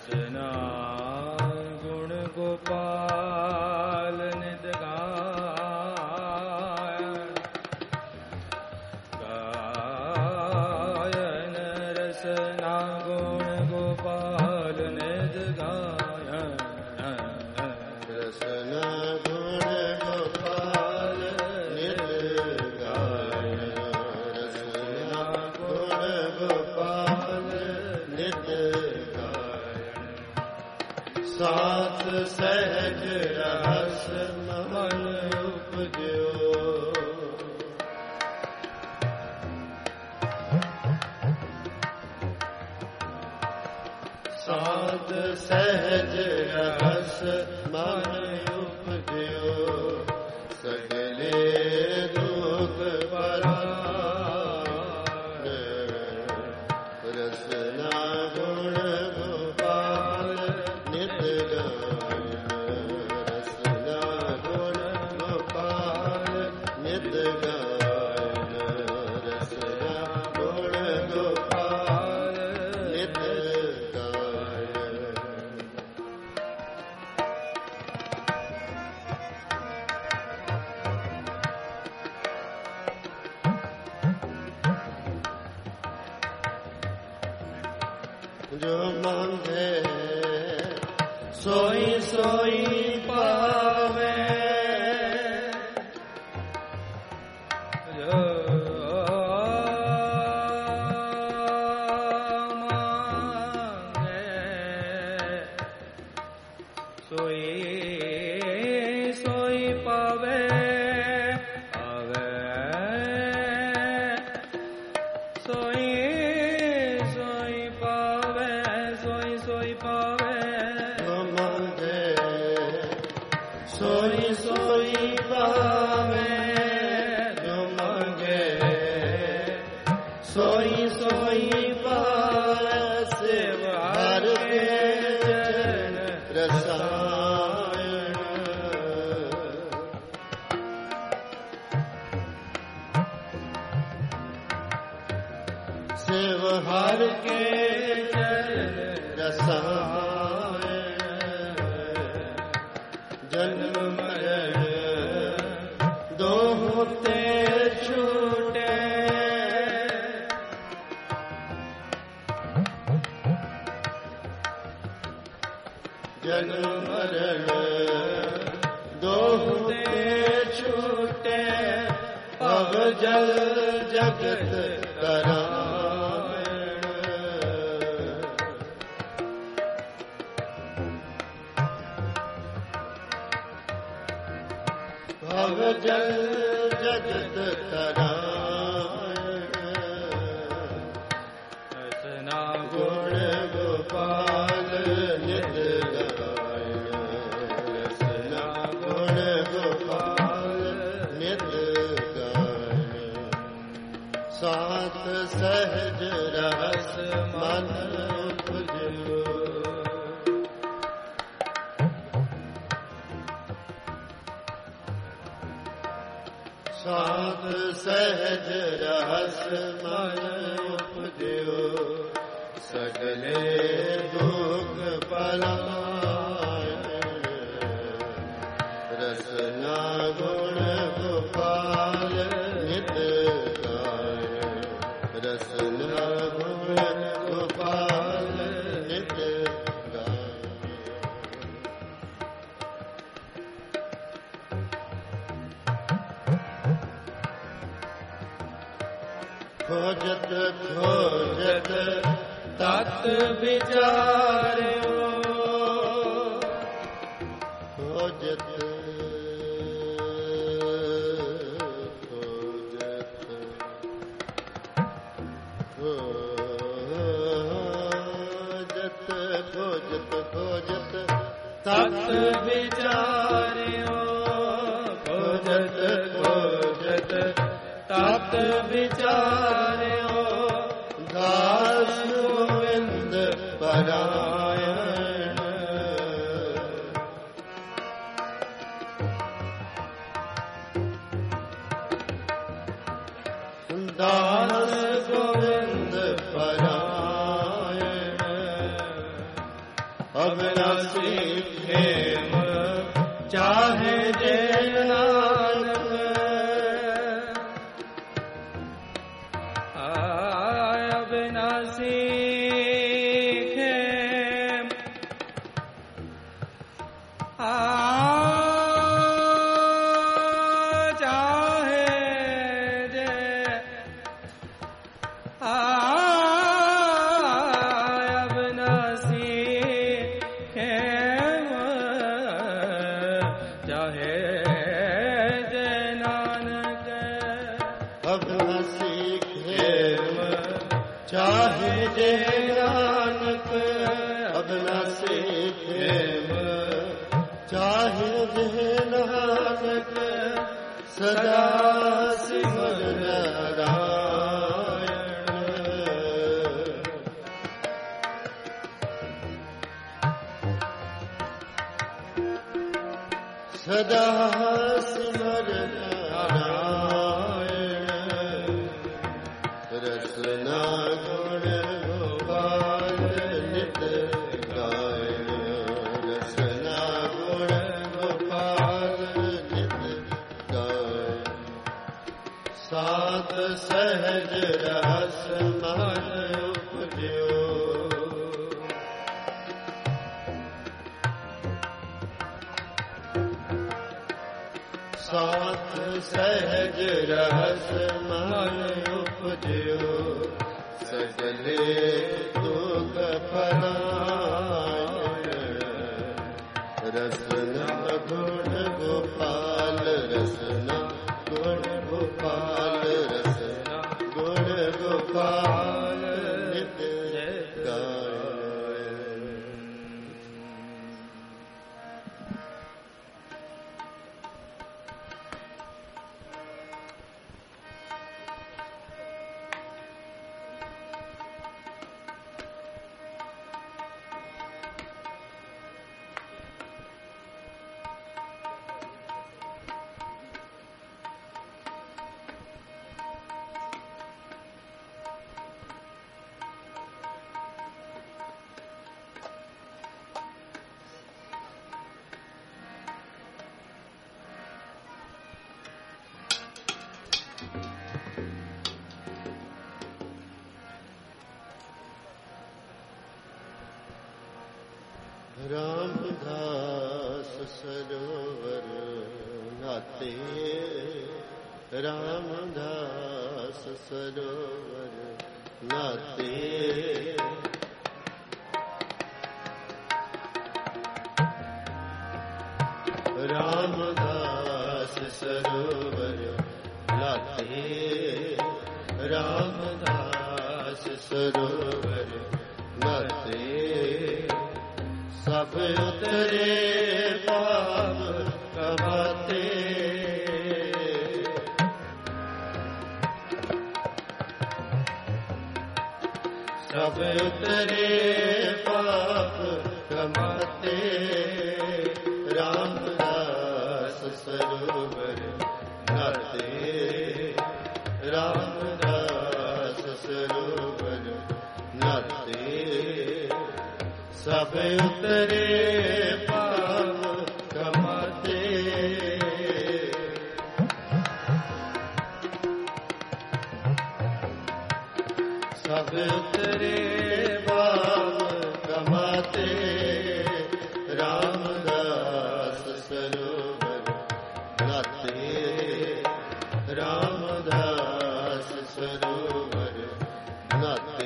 ਰਸਨਾ ਗੁਣ ਗੋਪਾਲ ਨਿਤ ਗਾਇਨ ਗਾਇਨ ਰਸਨਾ ਗੁਣ ਗੋਪਾਲ ਨਿਤ ਗਾਇਨ ਰਸਨਾ ਗੁਣ ਗੋਪਾਲ ਨਿਤ ਗਾਇਨ ਰਸਨਾ ਗੁਣ ਗੋਪਾਲ ਨਿਤ ਸਾਥ ਸਹਿਜ ਰਸ ਮਨ ਉਪਜਿਓ ਸਾਥ ਸਹਿਜ ਰਸ ਮਨ ਉਪਜਿਓ ਸਗਲੇ ਦੁਖ ਪਰਾਨ ਰਸਨਾ ਗੁਣ ਗੋਪਾਲ ਨਿਤ ਗਾਇਨ ਰਸਨਾ ਗੁਣ ਗੋਪਾਲ ਨਿਤ ਗਾਇਨ ਰਸਨਾ ਗੁਣ ਗੋਪਾਲ ਨਿਤ ਗਾਇਨ ਜੋ ਮੰਗੇ ਸੋਈ ਸੋਈ ਪਾਵੇ ਜੋ ਮੰਗੇ ਸੋਈ ਸੋਈ ਪਾਵੇ ਆਵੇ ਸੋਈ ਸੋਈ ਪਾਵੇ ਸੋਈ ਸੋਈ ਪਾਵੇ ਜੋ ਮੰਗੇ ਸੋਈ ਸੋਈ ਪਾਵੇ ਜੋ ਮੰਗੇ ਸੋਈ ਸੋਈ ਪਾਵੇ ਸੇਵ ਹਰ ਕੇ ਚਰਨ ਰਸਾਇਣ ਸੇਵ ਹਰ ਕੇ ਚਰਨ ਰਸਾਇਣ ਜਨਮ ਮਰਨ ਦੋਹਾਂ ਤੇ ਛੂਟੇ ਜਨਮ ਮਰਨ ਦੋਹਾਂ ਤੇ ਛੂਟੇ ਭਵ ਜਲ ਜਗਤ ਤਰਾਇਣ ਭਵ ਜਲ ਜਗਤ ਤਰਾਇਣ ਰਸਨਾ ਗੁਣ ਗੋਪਾਲ ਨਿਤ ਗਾਇਨ ਰਸਨਾ ਗੁਣ ਗੋਪਾਲ ਨਿਤ ਗਾਇਨ ਸਾਥ ਸਹਿਜ ਰਸ ਮਨ ਉਪਜਿਓ ਸਾਥ ਸਹਿਜ ਰਸ ਮਨ ਉਪਜਿਓ ਸਗਲੇ ਦੁਖ ਪਲਾਇਣ ਰਸਨਾ ਗੁਣ ਗੋਪਾਲ ਨਿਤ ਗਾਇਨ ਰਸਨਾ ਗੁਣ ਗੋਪਾਲ ਨਿਤ ਗਾਇਨ ਖੋਜਤ ਖੋਜਤ ਤਤ ਵਿਚਾਰਿਓ ਖੋਜਤ ਖੋਜਤ ਖੋਜਤ ਖੋਜਤ ਤਤ ਵਿਚਾਰਿਓ ਖੋਜਤ ਖੋਜਤ ਤਤ ਵਿਚਾਰਿਓ ਦਾਸ ਗੋਵਿੰਦ ਪਰਾਇਣ ਦਾਸ ਗੋਵਿੰਦ ਪਰਾਇਣ अविनाशी प्रेम चाहे जे नानक अविनाशी प्रेम चाहे जे नानक अविनाशी प्रेम चाहे जे नानक सदा सिमर नारायण सदा सिमर नारायण रसना गुण गोपाल नित गायन रसना गुण गोपाल नित गायन सात सहज रस मन उपजो सात सहज रहस मन उपजो सजले दुख परायण रसना गुण गोपाल रसना गुण गोपाल रसना गुण गोपाल नित गायन रामदास सरोवर नाते रामदास सरोवर नाते रामदास सरोवर नाते रामदास सरोवर नाते सब उतरे पाप कमाते सब उतरे पाप कमाते रामदास सरोवर नाते रामदास सरोवर नाते सब उतरे पाप कमाते सब उतरे पाप कमाते रामदास सरोवर नाते रामदास सरोवर नाते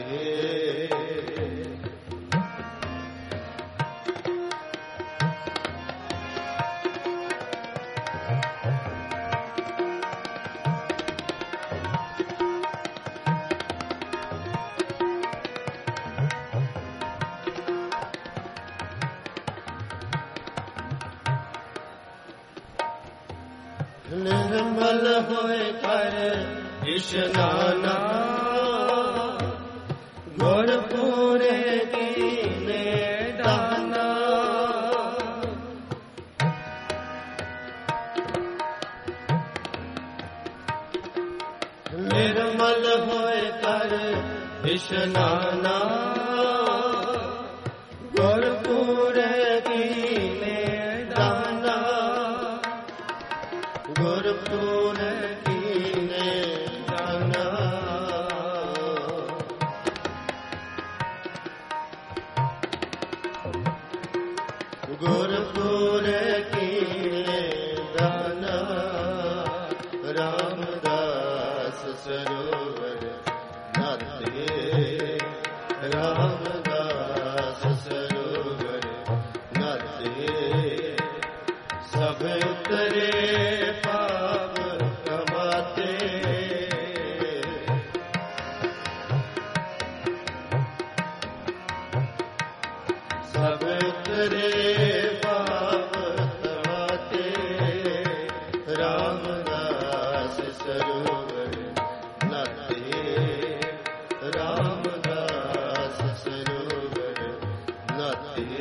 निर्मल होए कर इशनाना गुरपुरे कीने दाना निर्मल होए कर इशनाना गुरपुरे गुरपुर कीने दाना रामदास सरोवर नाते रामदास सरोवर नाते सब उतरे पाप कमाते सब उतरे पाप कमाते रामदास सरोवर नाते रामदास सरोवर नाते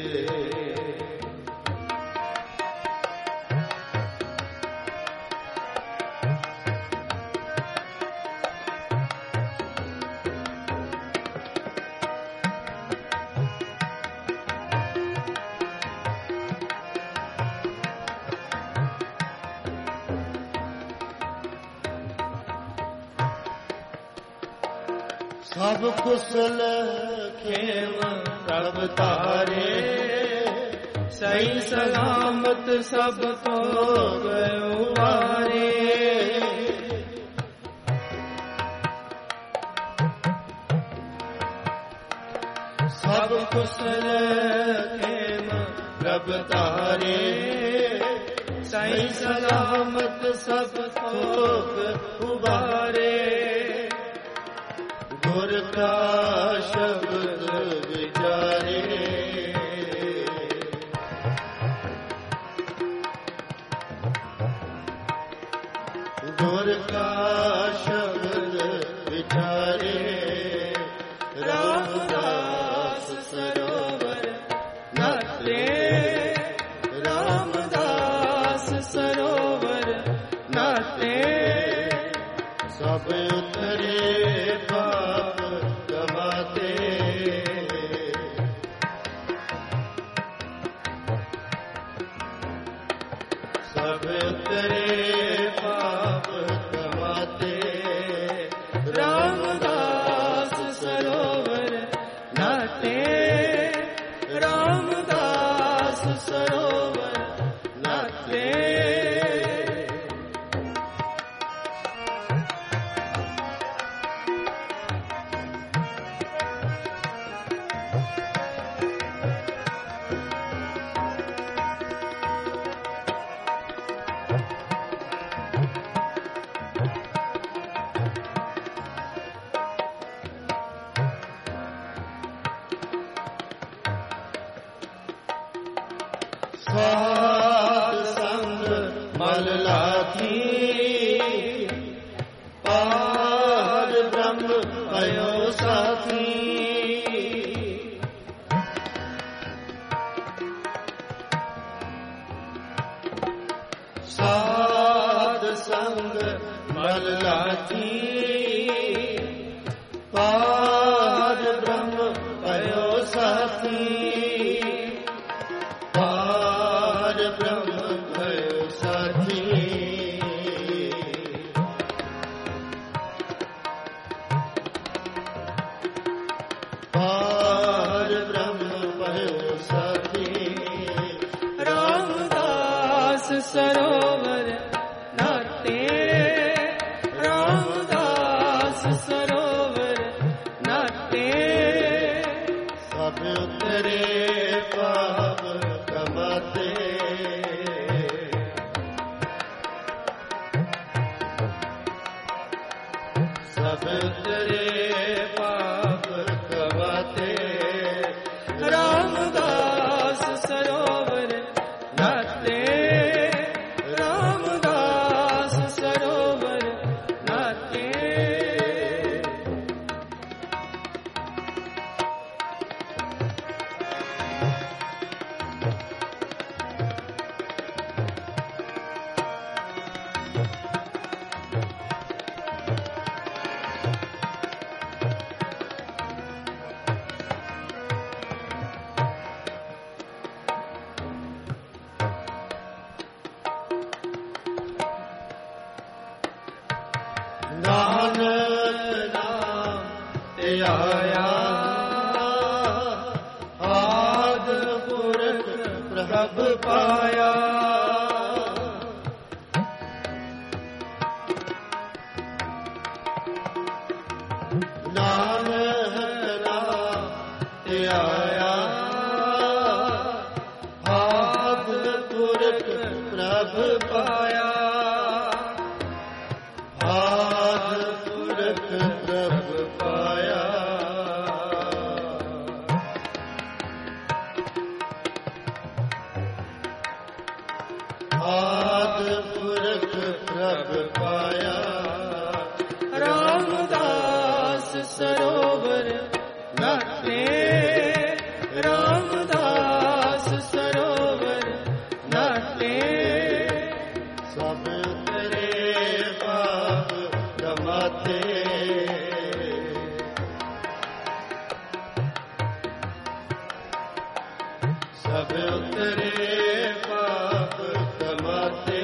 सब कुशल खेम प्रभ तारे सही सलामत सब को गयो वारे सब कुशल खेम प्रभ तारे सही सलामत सब को उबारे गुर का शब्द विचारे गुर का शब्द विचारे रामदास सरोवर नाते रामदास सरोवर नाते सब उतरे पाप कमाते सब उतरे पाप कमाते रामदास सरोवर नाते रामदास सरोवर नाते साध संग मल लाथी पार ब्रह्म भयो साथी साध संग मल लाथी पार ब्रह्म भयो साथी पार ब्रह्म भयो साथी पार ब्रह्म भयो साथी रामदास सरोवर नाते रामदास सरोवर नाते सब उतरे पाप कमाते सब उतरे पाप कमाते रामदास सरोवर नाते रामदास सरोवर नाते नानक नाम ते आया आद पुरख ਪ੍ਰਭ ਪਾਇਆ। ਨਾਨਕ ਨਾਮ ਧਿਆਇਆ ਆਦ ਪੁਰਖ ਪ੍ਰਭ ਪਾਇਆ। ਆਦ ਪੁਰਖ ਪ੍ਰਭ ਪਾਇਆ। ਆਦ ਪੁਰਖ ਪ੍ਰਭ ਪਾਇਆ। ਰਾਮਦਾਸ ਸਰੋਵਰ ਨਾਤੇ, ਰਾਮਦਾਸ ਸਰੋਵਰ ਨਾਤੇ, ਸਭ ਤੇਰੇ ਪਾਪ ਕਮਾਤੇ। ਸਭ ਤੇਰੇ ਪਾਪ ਕਮਾਤੇ।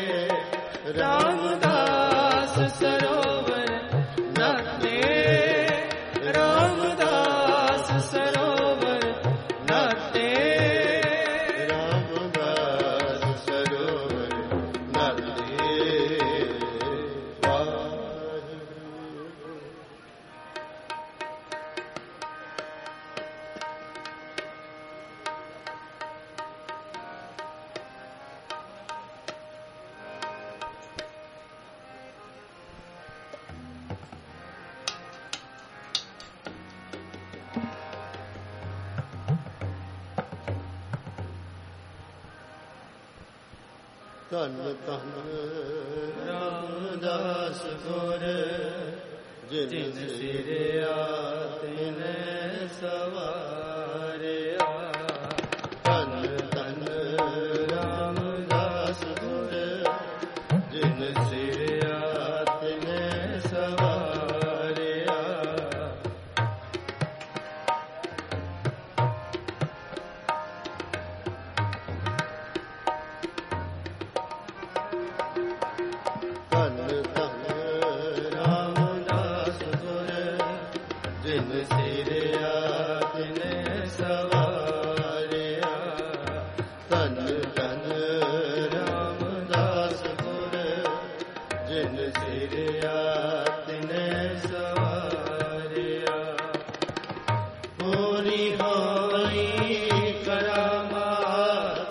ਰਾਮਦਾਸ ਸਰੋਵਰ ਨਾਤੇ, ਰਾਮਦਾਸ ਸਰੋਵਰ ਨਾਤੇ, ਰਾਮਦਾਸ ਸਰੋਵਰ ਨਾਤੇ। ਵਾਹਿਗੁਰੂ। ਧੰਨ ਧੰਨ ਰਾਮਦਾਸ ਗੁਰ ਜਿਨ ਸਿਰਿਆ ਤਿਨ ਸਵਾਰਿਆ। ਧੰਨ ਧੰਨ ਰਾਮਦਾਸ ਗੁਰ ਜਿਨ ਸਿਰਿਆ ਤਿਨ ਸਵਾਰਿਆ। ਧੰਨ ਧੰਨ ਰਾਮਦਾਸ ਗੁਰ ਜਿਨ ਸਿਰਿਆ ਤਿਨ ਸਵਾਰਿਆ। ਧੰਨ ਧੰਨ ਰਾਮਦਾਸ ਗੁਰ ਜਿਨ ਸਿਰਿਆ ਤਿਨ ਸਵਾਰਿਆ। ਪੂਰੀ ਹੋਈ ਕਰਾਮਾਤ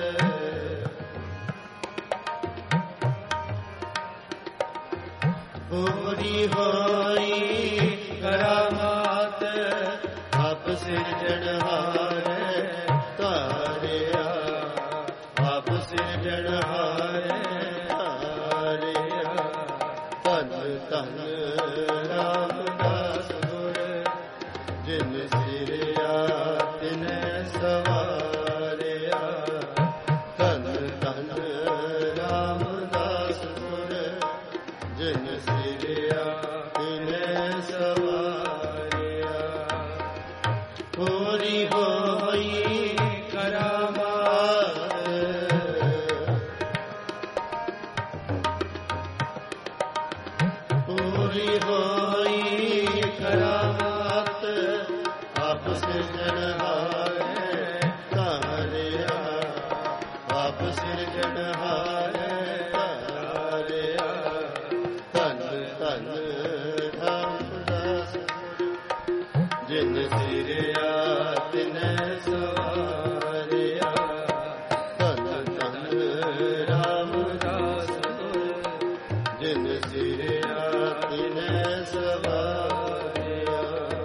ਪੂਰੀ ਹੋਈ ਕਰਾਮਾਤ। ਆਪ ਸਿਰਜਣਹਾਰ ਧਾਰਿਆ। ਆਪ ਸਿਰਜਣਹਾਰ ਧਾਰਿਆ। ਧੰਨ ਧੰਨ ਰਾਮਦਾਸ ਗੁਰ ਜਿਨ ਸਿਰਿਆ ਤਿਨ ਸਵਾਰਿਆ। ਧੰਨ ਧੰਨ ਰਾਮਦਾਸ ਗੁਰ ਜਿਨ ਸਿਰਿਆ ਤਿਨ ਸਵਾਰਿਆ। ਪੂਰੀ ਹੋਈ ਕਰਾਮਾਤ। ਪੂਰੀ ਹੋਈ ਕਰਾਮਾਤ। ਆਪ ਸਿਰਜਣਹਾਰ ਧਾਰਿਆ। ਆਪ ਸਿਰਜਣਹਾਰ ਧਾਰਿਆ। ਧੰਨ ਧੰਨ ਰਾਮਦਾਸ ਜਿਨ ਸਿਰਿਆ ਤਿਨ ਸਵਾਰਿਆ। ਧੰਨ ਧੰਨ ਰਾਮਦਾਸ ਜਿਨ ਸਿਰਿਆ ਤਿਨ ਸਵਾਰਿਆ।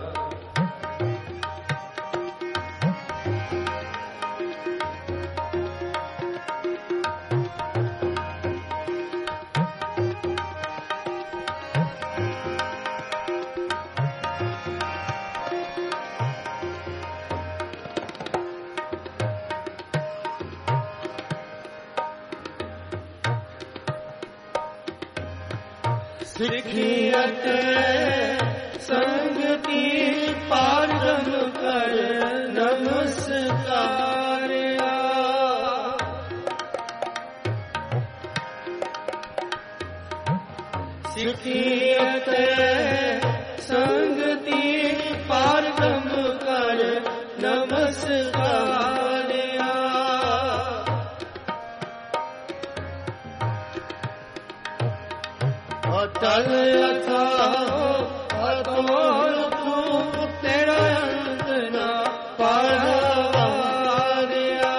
ਸਿੱਖਿਅਤ ਸੰਗਤੀ ਪਾਰਮ ਕਰ ਨਮਸਕਾਰਿਆ। ਸਿੱਖਿਅਤ ਸੰਗਤੀ ਪਾਰਮ ਕਰ ਨਮਸਕਾਰਿਆ। ਤਲ ਅਥਾਹੋ ਅਤੋਲ ਤੂੰ ਤੇਰਾ ਅੰਤ ਨਾ ਪਾਰਿਆ।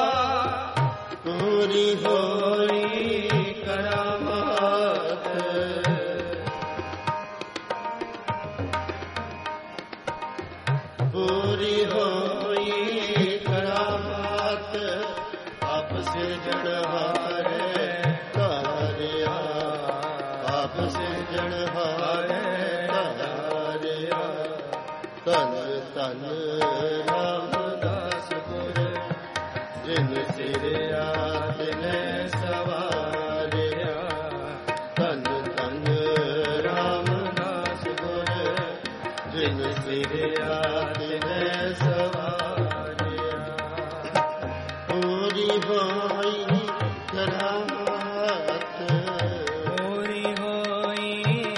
ਪੂਰੀ ਹੋਈ ਕਰਾਮਾਤ ਪੂਰੀ ਹੋਈ ਕਰਾਮਾਤ ਆਪ ਸਿਰਜਣਹਾਰੇ ਧਾਰਿਆ। ਆਪ ਸਿਰਜਣਹਾਰੇ ਧਾਰਿਆ। ਧੰਨ ਧੰਨ ਰਾਮਦਾਸ ਗੁਰ ਜਿਨ ਸਿਰਿਆ ਤਿਨੈ ਸਵਾਰਿਆ। ਧੰਨ ਧੰਨ ਰਾਮਦਾਸ ਗੁਰ ਜਿਨ ਸਿਰਿਆ ਤਿਨੈ ਸਵਾਰਿਆ। ਪੂਰੀ ਹੋਈ ਕਰਾਮਾਤ ਪੂਰੀ ਹੋਈ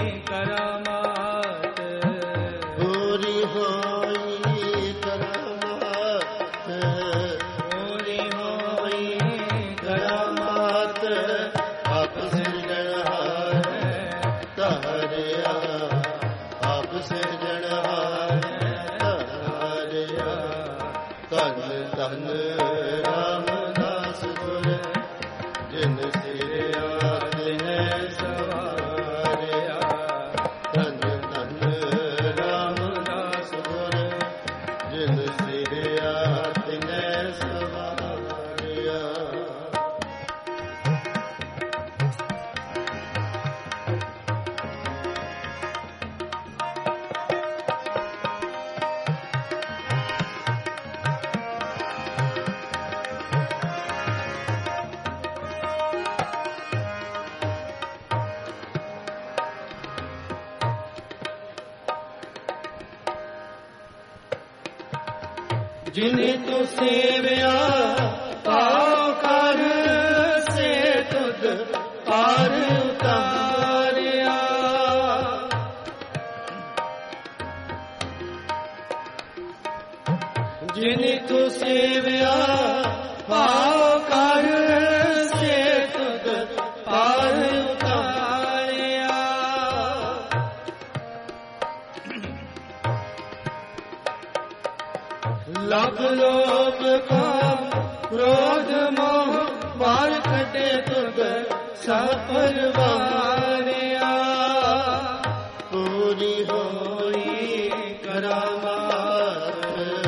ਕਰਾਮਾਤ ਪੂਰੀ ਹੋਈ ਕਰਾਮਾਤ ਪੂਰੀ ਹੋਈ ਕਰਾਮਾਤ ਆਪ ਸਿਰਜਣਹਾਰੇ ਧਾਰਿਆ। ਆਪ ਸਿਰਜਣਹਾਰੇ ਧਾਰਿਆ। ਧੰਨ ਧੰਨ ਰਾਮਦਾਸ ਗੁਰ ਜਿਨ ਸਿਰਿਆ ਤਿਨੈ ਸਵਾਰਿਆ। ਧੰਨ ਧੰਨ ਰਾਮਦਾਸ ਗੁਰ ਜਿਨ ਸਿਰਿਆ ਤਿਨੈ ਸਵਾਰਿਆ। ਜਿਨੇ ਤੂੰ ਸੇਵਿਆ ਪਾਉ ਕਰ ਸੇ ਤੁਧ ਪਾਰ ਉਤਾਰਿਆ। ਜਿਨੇ ਤੂੰ ਸੇਵਿਆ ਪਾਉ ਕਰ ਸੇ ਤੁਧ ਪਾਰ ਉਤਾਰਿਆ। ਲਭ ਲੋਭ ਕਾਮ ਕ੍ਰੋਧ ਮੋਹ ਮਾਰ ਕਟੇ ਤੁਧ ਸਫਲ ਵਾਰਿਆ। ਪੂਰੀ ਹੋਈ ਕਰਾਮਾਤ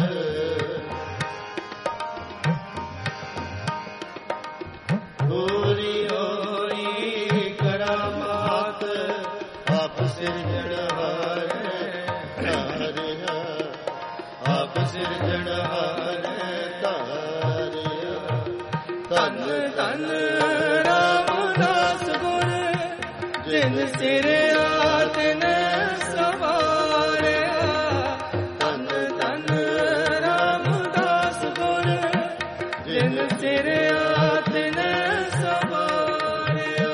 ਪੂਰੀ ਹੋਈ ਕਰਾਮਾਤ ਆਪ ਸਿਰਜਣਹਾਰੇ ਧਾਰਿਆ। ਆਪ ਸਿਰਜਣਹਾਰੇ ਧਾਰਿਆ। ਧੰਨ ਧੰਨ ਰਾਮਦਾਸ ਗੁਰ ਜਿਨ ਸਿਰਿਆ ਤਿਨੈ ਸਵਾਰਿਆ। ਧੰਨ ਧੰਨ ਰਾਮਦਾਸ ਗੁਰ ਜਿਨ ਸਿਰਿਆ ਤਿਨੈ ਸਵਾਰਿਆ।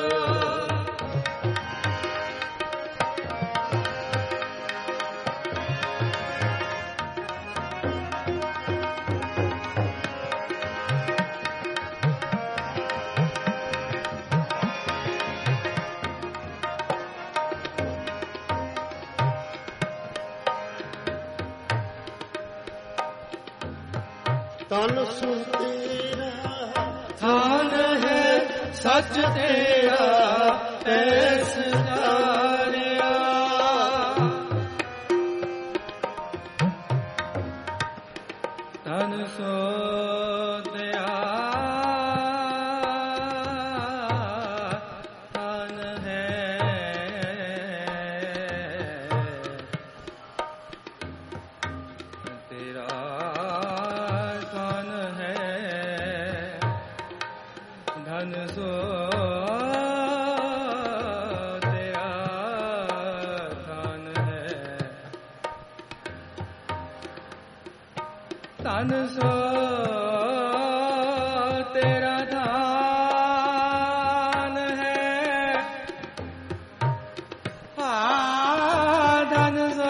ਤਨ ਸੁ ਤੇਰਾ ਥਾਨ ਹੈ ਸੱਚ ਤੇਰਾ ਐਸ ਤਾਰਿਆ। ਤਨ ਸੋ ਤਿਆ ਥਾਨ ਹੈ ਤੇਰਾ ਧਨ ਸੋ ਤੇਰਾ ਧਨ ਹੈ। ਧਨ ਸੋ ਤੇਰਾ ਧਨ ਹੈ। ਧਨ ਸੋ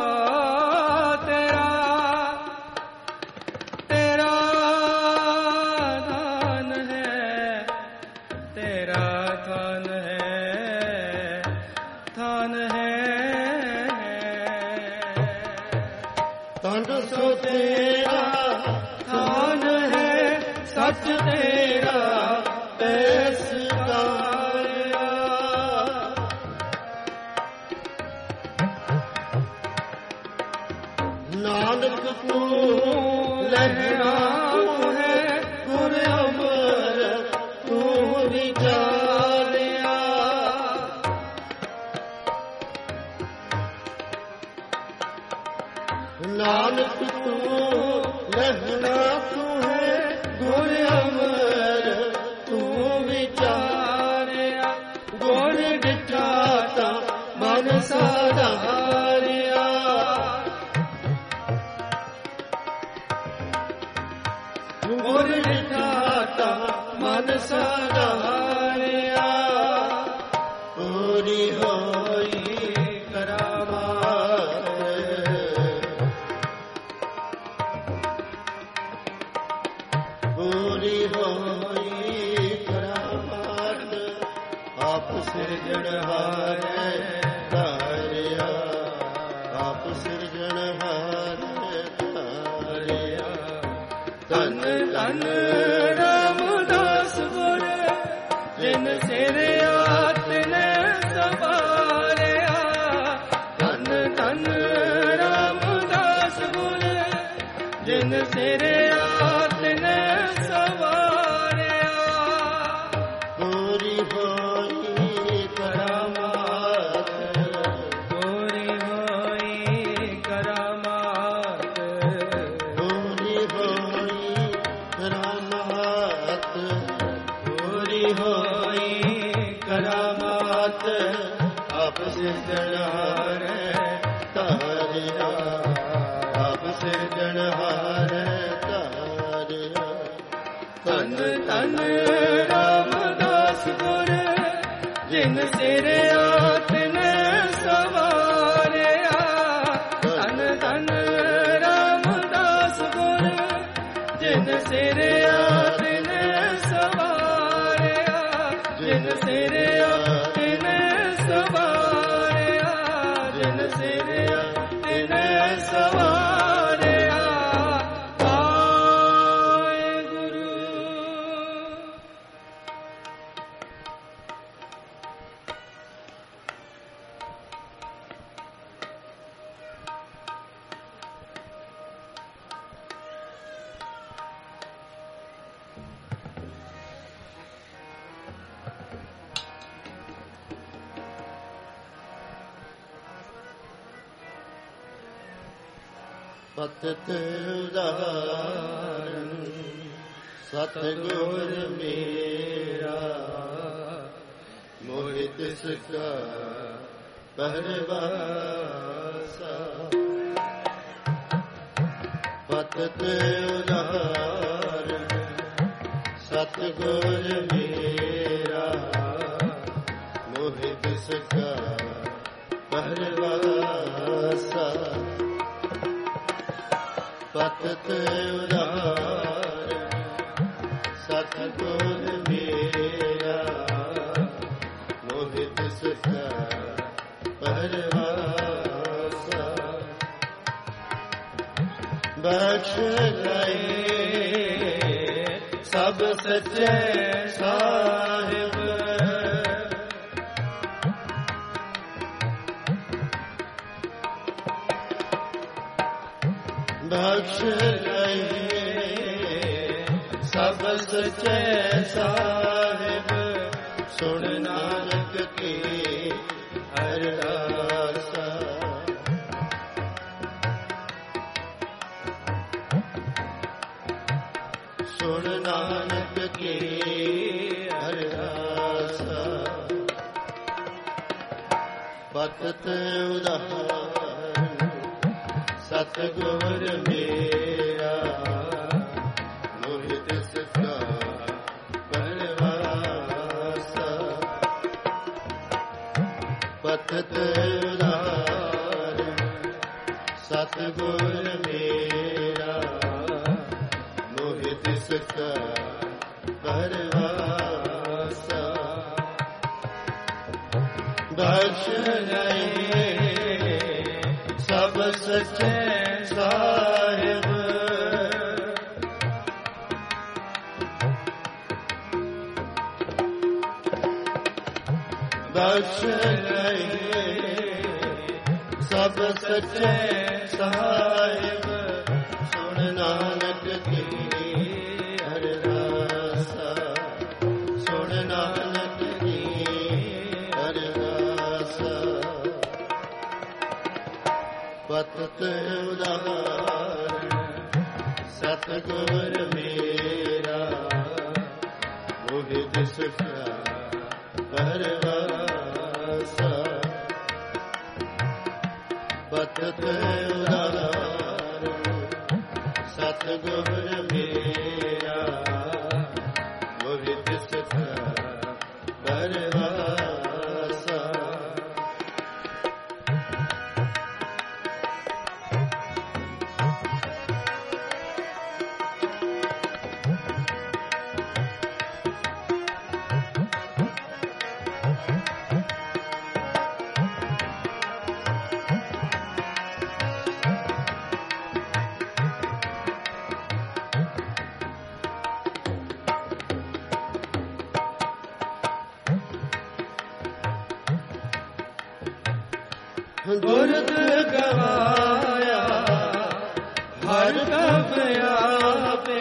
ਤੇਰਾ ਧਨ ਹੈ। ਤੇਰਾ ਧਨ ਹੈ। ਸੱਚ ਤੇਰਾ ਤੈਸ ਤਾਰਿਆ। ਨਾਨਕ ਤੂੰ ਲਹਿਣਾ ਹੈ ਗੁਰ ਅਮਰ ਤੂੰ ਵਿਚਾਰਿਆ। ਨਾਨਕ ਤੂੰ ਲਹਿਣਾ ਤੂੰ ਹੈ ਗੁਰ ਅਮਰ ਤੂੰ ਵਿਚਾਰਿਆ। ਗੁਰ ਡਿਠਾ ਤਾਂ ਮਨ ਸਾਧਾਰਿਆ। ਗੁਰ ਡਿਠਾ ਤਾਂ ਮਨ ਸਾਧਾਰਿਆ। ਪੂਰੀ ਹੋਈ ਕਰਾਮਾਤ ਪੂਰੀ ਹੋਈ ਕਰਾਮਾਤ ਆਪ ਸਿਰਜਣਹਾਰ ਧਾਰਿਆ। ਆਪ ਸਿਰਜਣਹਾਰ ਧਾਰਿਆ। ਧੰਨ ਧੰਨ ਰਾਮਦਾਸ ਗੁਰ ਜਿਨ ਸਿਰ ਆਤਨੇ ਸਵਾਰਿਆ। ਧੰਨ ਧੰਨ ਰਾਮਦਾਸ ਗੁਰ ਜਿਨ ਸਿਰ ਆਤਨੇ ਸਵਾਰਿਆ। ਪੂਰੀ ਹੋਈ ਕਰਾਮਾਤ ਪੂਰੀ ਹੋਈ ਕਰਾਮਾਤ ਪੂਰੀ ਹੋਈ ਕਰਾਮਾਤ ਪੂਰੀ ਹੋਈ ਕਰਾਮਾਤ ਆਪ ਸਿਰਜਣਹਾਰ ਧਾਰਿਆ। ਆਪ ਸਿਰਜਣਹਾਰ ਧਾਰਿਆ। ਧੰਨ ਧੰਨ ਰਾਮਦਾਸ ਗੁਰ ਜਿਨ ਸਿਰ ਆਤਨੇ ਸਵਾਰਿਆ। ਧੰਨ ਧੰਨ ਰਾਮਦਾਸ ਗੁਰ ਜਿਨ ਸਿਰ ਆਤਨੇ ਸਵਾਰਿਆ। ਜਿਨ ਸਿਰ ਆਤਨੇ ਸਵਾਰਿਆ। ਜਿਨ ਸਿਰ ਆਤਨੇ ਸਵਾਰਿਆ। ਵਾਹਿਗੁਰੂ। ਪਤਿਤ ਉਦਾਹਰਨ ਸਤਿਗੁਰ ਮੇਰਾ। ਮੋਹਿ ਤਿਸ ਕਾ ਪਹਿਰਵਾਸਾ। ਪਤਿਤ ਉਦਾਹਰਨ ਸਤਿਗੁਰ ਮੇਰਾ। ਮੋਹਿ ਤਿਸ ਕਾ ਪਹਿਰਵਾਸਾ। ਪਤਿਤ ਉਦਾਹਰਨ ਸਤਿਗੁਰ ਮੇਰਾ। ਮੋਹਿ ਤਿਸ ਕਾ ਪਹਿਰਵਾਸਾ। ਬਖਸ਼ ਲਏ ਸਭ ਸੱਚੇ ਸਾਹਿਬ। ਬਖਸ਼ ਲਏ ਸਭ ਸੱਚੇ ਸਾਹਿਬ। ਸੁਣ ਨਾਨਕ ਕੀ ਅਰਦਾਸਾ। ਸੁਣ ਨਾਨਕ ਕੀ ਅਰਦਾਸਾ। ਪਤਿਤ ਉਦਾਹਰਨ ਸਤਿਗੁਰ ਮੇਰਾ। ਮੋਹਿ ਤਿਸ ਕਾ ਪਹਿਰਵਾਸਾ। ਪਤਿਤ ਉਦਾਹਰਨ ਸਤਿਗੁਰ ਮੇਰਾ। ਮੋਹਿ ਤਿਸ ਕਾ ਪਹਿਰਵਾਸਾ। ਬਖਸ਼ ਲਏ ਸਭ ਸੱਚੇ ਸਾਹਿਬ। ਬਖਸ਼ ਲਏ ਸਭ ਸੱਚੇ ਸਾਹਿਬ ਸੁਣ ਨਾਨਕ ਕੀ ਅਰਦਾਸਾ ਸੁਣ ਨਾਨਕ ਕੀ ਅਰਦਾਸਾ ਪਤਿਤ ਉਦਾਹਰਣ ਸਤਿਗੁਰ ਮੇਰਾ ਮੋਹਿ ਦਿਸ ਕਾ ਪਰਵਾਸਾ ਪਤਿਤ ਉਦਾਹਰਣ ਸਤਿਗੁਰ ਮੇਰਾ ਮੋਹਿ ਦਿਸ ਕਾ ਪਰਵਾਸਾ ਗੁਰਤ ਗਵਾਇਆ ਹਰ ਕਬ ਆਪੇ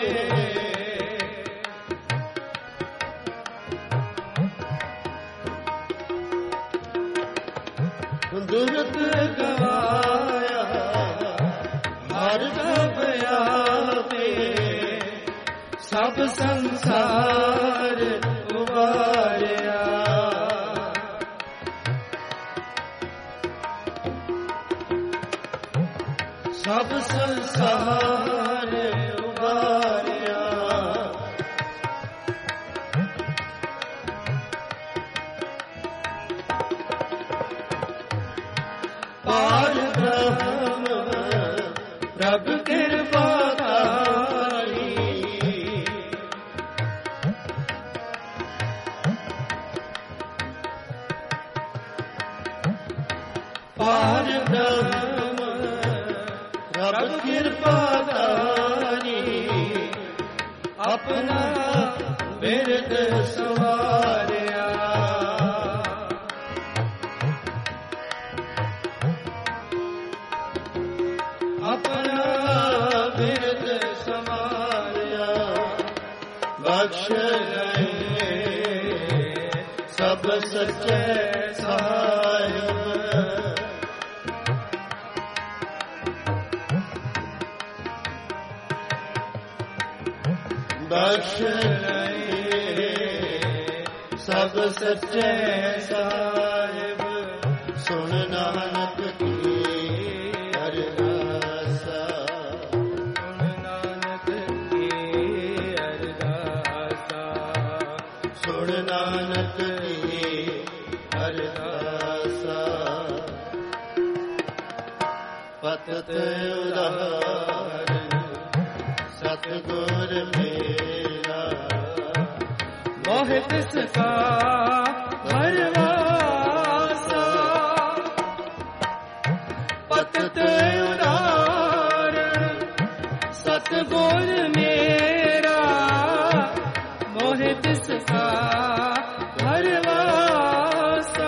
ਗੁਰਤ ਗਵਾਇਆ ਹਰ ਕਬ ਆਪੇ ਸਭ ਸੰਸਾਰ ਉਬਾਰਿਆ ਸਭ ਸੰਸਾਰ ਉਬਾਰਿਆ ਪਾਰ ਬ੍ਰਹਮ ਪ੍ਰਭ ਕਿਰਪਾ ਧਾਰੀ ਪਾਰ ਬ੍ਰਹਮ ਪ੍ਰਭ ਕਿਰਪਾ ਧਾਰੀ ਆਪਣਾ ਬਿਰਦ ਸਵਾਰਿਆ ਆਪਣਾ ਬਿਰਦ ਸਵਾਰਿਆ ਬਖਸ਼ ਲਏ ਸਭ ਸੱਚੇ ਸਾਹਿਬ ਬਖਸ਼ ਲਏ ਸਭ ਸੱਚੇ ਸਾਹਿਬ ਸੁਣ ਨਾਨਕ ਕੀ ਅਰਦਾਸਾ ਸੁਣ ਨਾਨਕ ਕੀ ਅਰਦਾਸਾ ਸੁਣ ਨਾਨਕ ਕੀ ਅਰਦਾਸਾ ਪਤਿਤ ਉਦਾਹਰਣ ਸਤਿਗੁਰ ਮੇਰਾ ਮੋਹਿ ਤਿਸ ਕਾ ਪਰਵਾਸਾ ਪਤਿਤ ਉਦਾਹਰਣ ਸਤਿਗੁਰ ਮੇਰਾ ਮੋਹਿ ਤਿਸ ਕਾ ਪਰਵਾਸਾ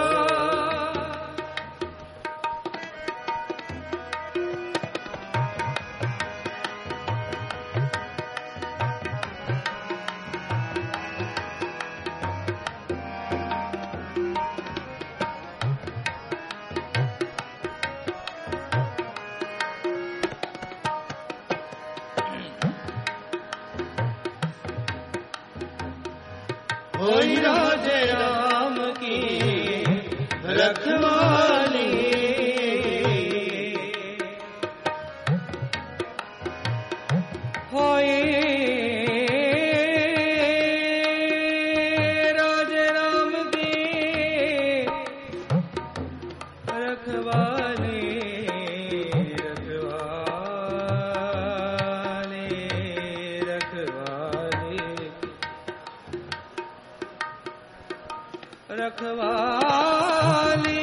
ਹੋਈ ਰਾਜੇ ਰਾਮ ਕੀ ਰਖਵਾਲੀ ਹੋਈ ਰਾਜੇ ਰਾਮ ਕੀ ਰਖਵਾਲੀ ਰਖਵਾਲੀ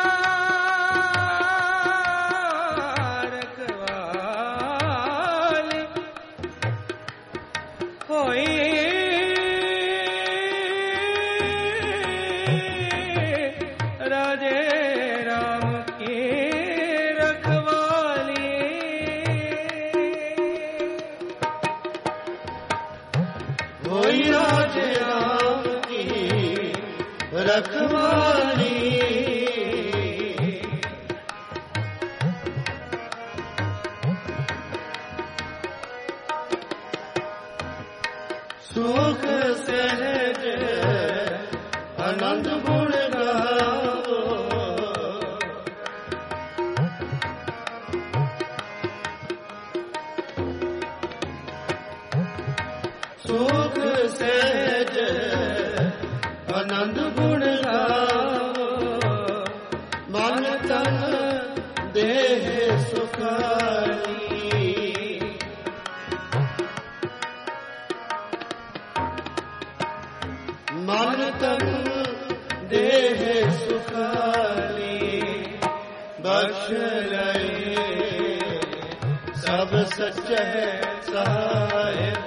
ਰਖਵਾਲੀ राजे राम की रखवाली। होई राजे राम की रखवाली। सुख सहज आनंद गुण गावो। सुख सहज आनंद गुण गावो। मन तन देह सुखाई। मन तन देह सुखाली। बख्श लए सब सच्चे साहिब।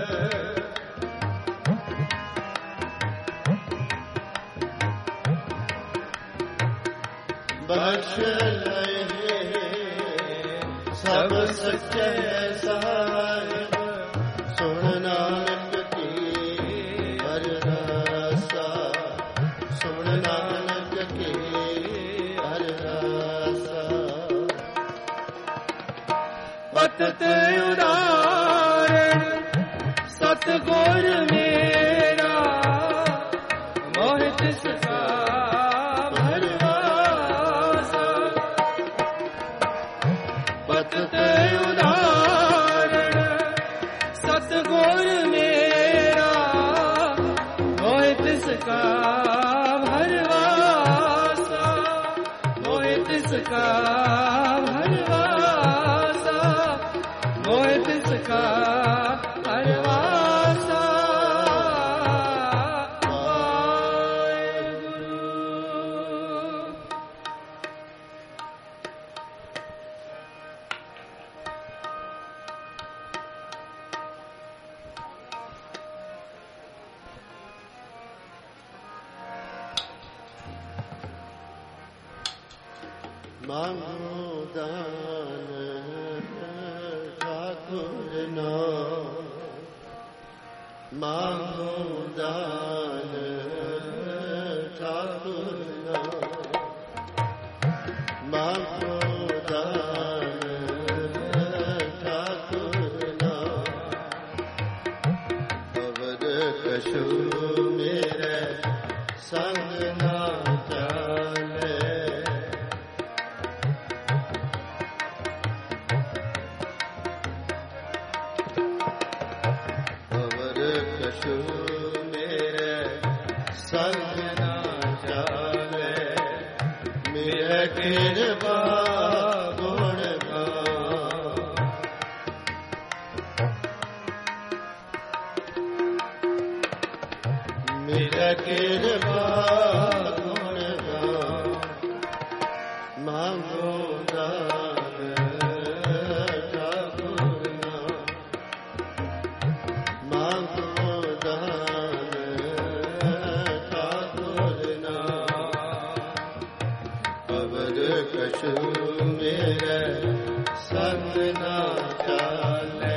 बख्श लए सब सच्चे साहिब। सुन नानक की अरदासा। सुन नानक की अरदासा। पतत उदारण सतगुर मेरा। मोहित सका भरवासा। पतत उदारण सतगुर मेरा। मोहित सका भरवासा। मोहित सका भरवासा। मोहित सका भरवासा। मांगो दान ठाकुर ना। मांगो दान ठाकुर ना। मांगो दान ठाकुर ना। अवर कछु मेरे संग ना चाले। कछु मेरे संग ना चाले। मेरे कृपा गुण गाओ। मेरे कृपा गुण गाओ। मांगो दान ठाकुर ना। मांगो दान ठाकुर ना। अवर कछु मेरे संग ना चाले।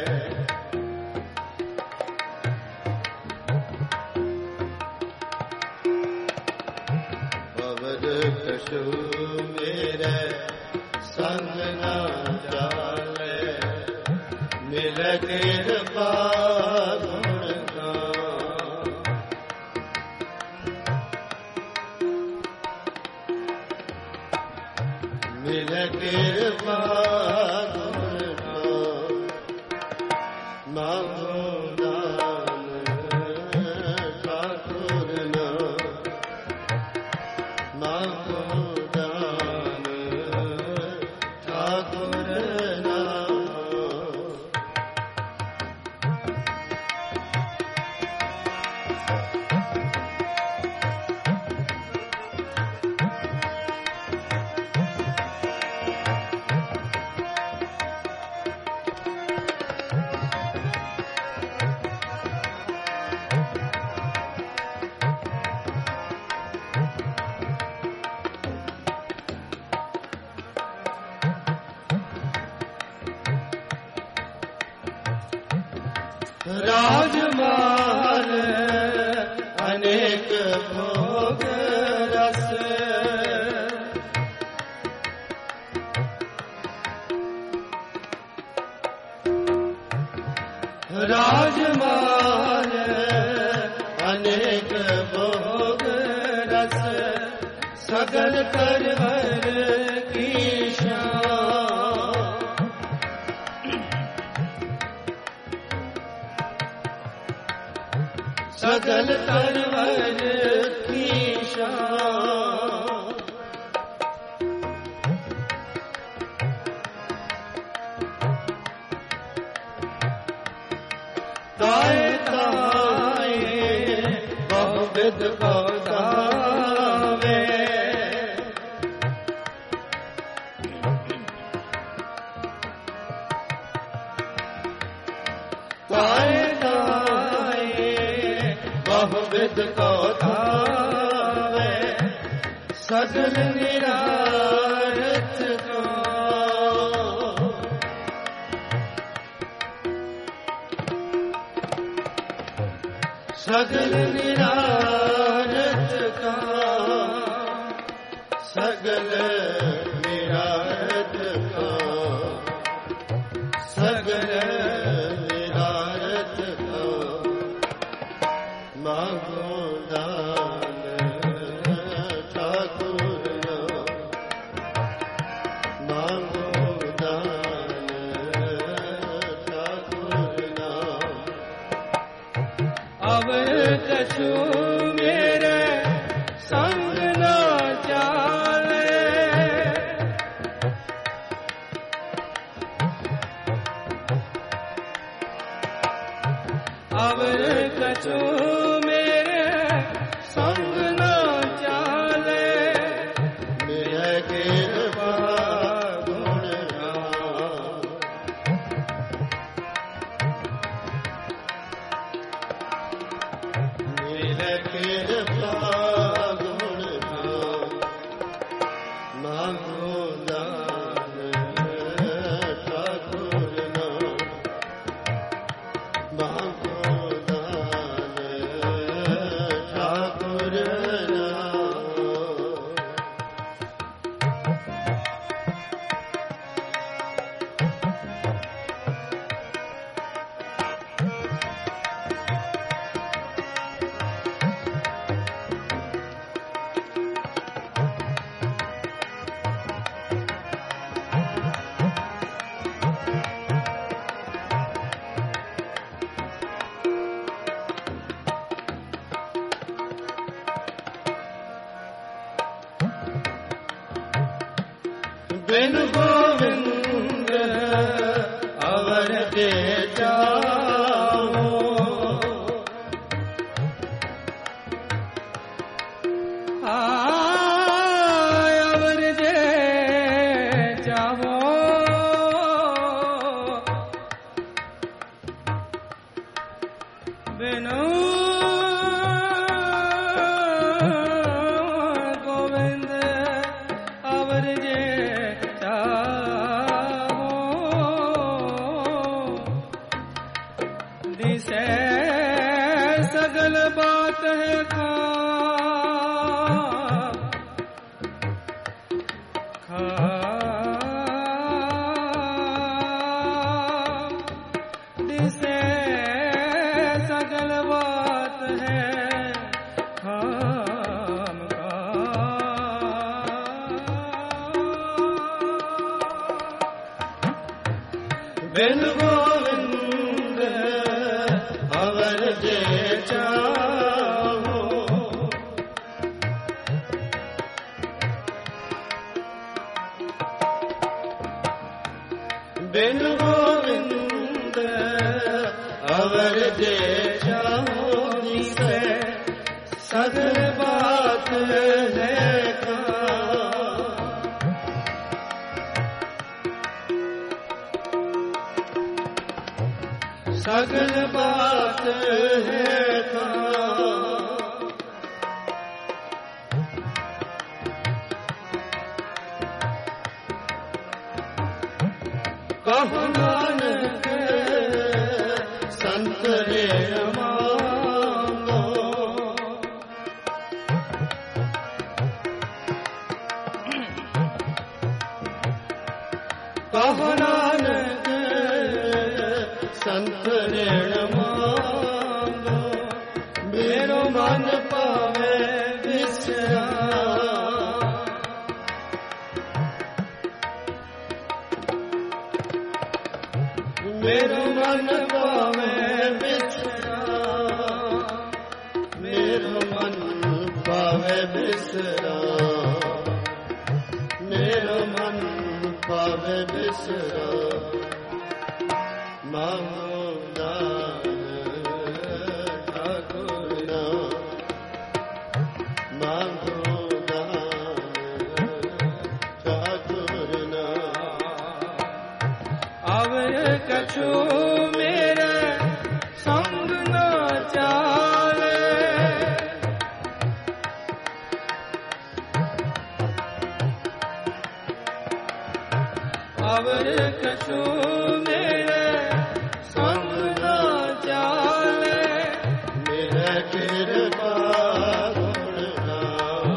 अवर कछु मेरे संग ना चाले। मिल कृपा गुण गाओ। मिल कृपा गुण गाओ। मांगो दान ठाकुर ना। मांगो दान ठाकुर ना। राजमाल अनेक भोग रस राजमाल अनेक भोग रस सगल करवर की शान सगल करवर की शान ताए ताए बहुविध पौधावे ताए ताए बहुविध पौधावे सगल निरारथ को सगल निरारथ का सगल निरारथ का सगल निरारथ का मांगो दान ठाकुर मांगो दान ठाकुर अवर कछु मेरे संग न चाले अवर कछु मेरे संग न चाले मेरा कृपा गुण मेरा कृपा गुण मांगो दान ठाकुर मांगो दान ठाकुर बिन गोविंद अवर दे जाओ अवर जे चाहो बिनु गोविंद अवर जे दिसे सगल बात है खा दिसे सगल बात है खाम का बिन गोविंद अवर जे चाहो बिन गोविंद अवर जे चाहो जिसे सगल बात है सगल बात है कहु नानक संत ਕਹੋ ਨਾਨਕ ਸੰਤ ਰੇਣ ਮੰਗੋ ਮੇਰੋ ਮਨ ਪਾਵੇ ਵਿਸਰਾ ਮੇਰੋ ਮਨ ਪਾਵੇ ਵਿਸਰਾ ਮੇਰੋ ਮਨ ਪਾਵੇ ਵਿਸਰਾ ਮੇਰੋ ਮਨ ਪਾਵੇ ਵਿਸਰਾ ਮਾਂਗੋ ਦਾਨ ਠਾਕੁਰ ਨਾ ਮਾਂਗੋ ਦਾਨ ਠਾਕੁਰ ਨਾ ਆਵਰ ਕਛੂ ਮੇਰੇ ਸੰਗ ਨਾ ਚਾਲੇ ਆਵਰ ਕਛੂ ਮੇਰੇ ਸੰਗ ਨਾ ਚਾਲੇ ਮੇਰੇ ਕਿਰਪਾ ਗੁਣ ਗਾਓ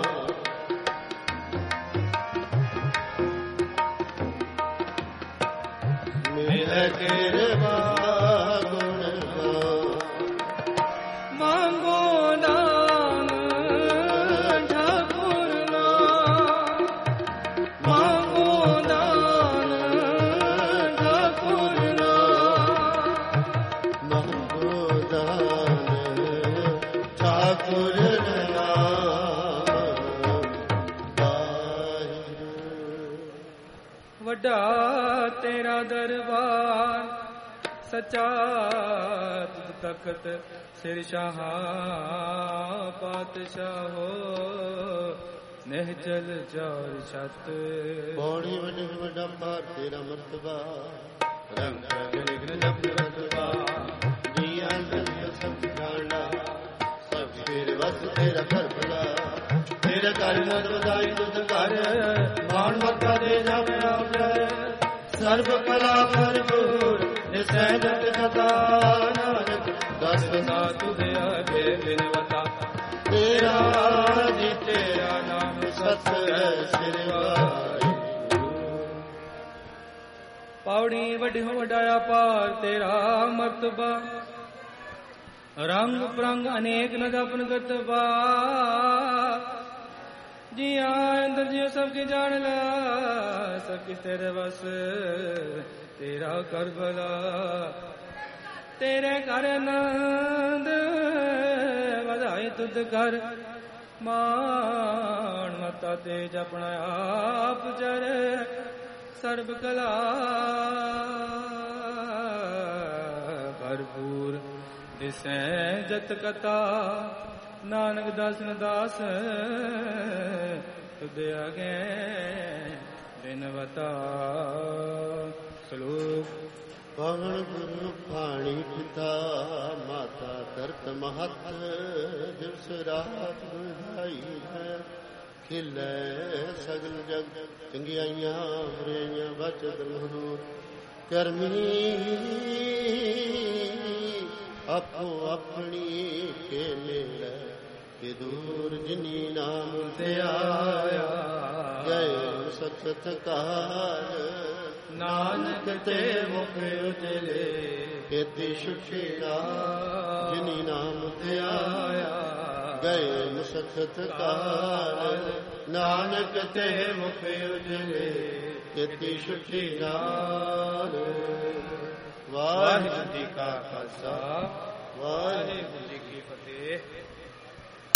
ਮੇਰੇ ਕਿਰਪਾ ਗੁਣ ਗਾਓ ਮੰਗੋ ਦਾਨ ਠਾਕੁਰ ਨਾ ਮੰਗੋ ਦਾਨ ਠਾਕੁਰ ਨਾ ਮੰਗੋ ਦਾਨ ਠਾਕੁਰ ਨਾਮ ਵਾਹਿਗੁਰੂ ਵੱਡਾ ਤੇਰਾ ਦਰਬਾਰ ਸੱਚਾ ਤੁਧ ਤਖਤ ਸਿਰ ਸ਼ਾਹਾ ਪਾਤਸ਼ਾਹੋ ਨਿਹਚਲ ਚਾਰ ਛਤ ਪੌੜੀ ਵੱਡੇ ਵੱਡਾ ਭਾਰ ਤੇਰਾ ਮਰਤਬਾ ਰੰਗ ਰੰਗ ਲਿਖਨ ਜਪ ਰਤਬਾ ਜੀਆਂ ਜਨ ਸਭ ਜਾਣਾ ਸਭ ਸਿਰ ਵਸ ਤੇਰਾ ਘਰ ਭਲਾ ਤੇਰੇ ਘਰ ਮਤ ਵਧਾਈ ਤੁਧ ਘਰ ਮਾਣ ਮੱਤਾ ਦੇ ਜਪ ਨਾਮ ਜੈ ਸਰਬ ਕਲਾ ਭਰਪੂਰ ਨਿਸੈ ਜਗ ਕਥਾ ਨਾਨਕ ਦਸ ਸਦਾ ਤੁਧੇ ਆਗੇ ਬਿਨਵਤਾ ਤੇਰਾ ਜੀ ਤੇਰਾ ਨਾਮ ਸਤ ਸ੍ਰੀ ਵਾਹਿਗੁਰੂ ਪੌੜੀ ਵੱਡੀ ਹੋ ਵਡਾਇਆ ਪਾਰ ਤੇਰਾ ਮਰਤਬਾ ਰੰਗ ਪ੍ਰੰਗ ਅਨੇਕ ਨ ਜਪਨ ਗਤਬਾ ਜੀਆਂ ਅੰਦਰ ਜਿਉ ਸਭ ਕੀ ਜਾਣ ਲਾ ਸਭ ਕੀ ਤੇਰੇ ਵਸ ਤੇਰਾ ਕਰ ਭਲਾ ਤੇਰੇ ਘਰ ਆਨੰਦ ਵਧਾਈ ਤੁਧ ਕਰ ਮਾਣ ਮਤਾ ਤੇਜ ਆਪਣਾ ਆਪ ਚਰ ਸਰਬ ਕਲਾ ਭਰਪੂਰ ਦਿਸੈ ਜਤ ਕਥਾ ਨਾਨਕ ਦਾਸਨ ਦਾਸ ਤੁਧ ਆਗੇ ਬਿਨਵਤਾ ਸ਼ਲੋਕ ਪਵਨ ਗੁਰੂ ਪਾਣੀ ਪਿਤਾ ਮਾਤਾ ਧਰਤ ਮਹਤ ਦਿਵਸ ਰਾਤ ਗੁਣਾਈ ਹੈ ਖਿਲੇ ਸਗਲ ਜਗ ਚੰਗਿਆਈਆਂ ਬੁਰਾਈਆਂ ਬਚਤ ਮਹਦੂਰ ਕਰਮੀ ਆਪੋ ਆਪਣੀ ਕੇ ਮਿਲੇ ਕਿ ਦੂਰ ਜਿਨੀ ਨਾਮ ਤੇ ਆਇਆ ਗਏ ਸਖਤ ਕਾਲ ਨਾਨਕ ਤੇ ਮੁਖ ਉਜਲੇ ਕੀਤੀ ਸੁਖੀੜਾ ਜਿਨੀ ਨਾਮ ਤੇ ਆਇਆ ਗਏ ਸਖਤ ਕਾਲ ਨਾਨਕ ਤੇ ਮੁਖ ਉਜਲੇ ਕੀਤੀ ਸੁਖੀੜਾ ਵਾਹਿਗੁਰੂ ਜੀ ਕਾ ਖਾਲਸਾ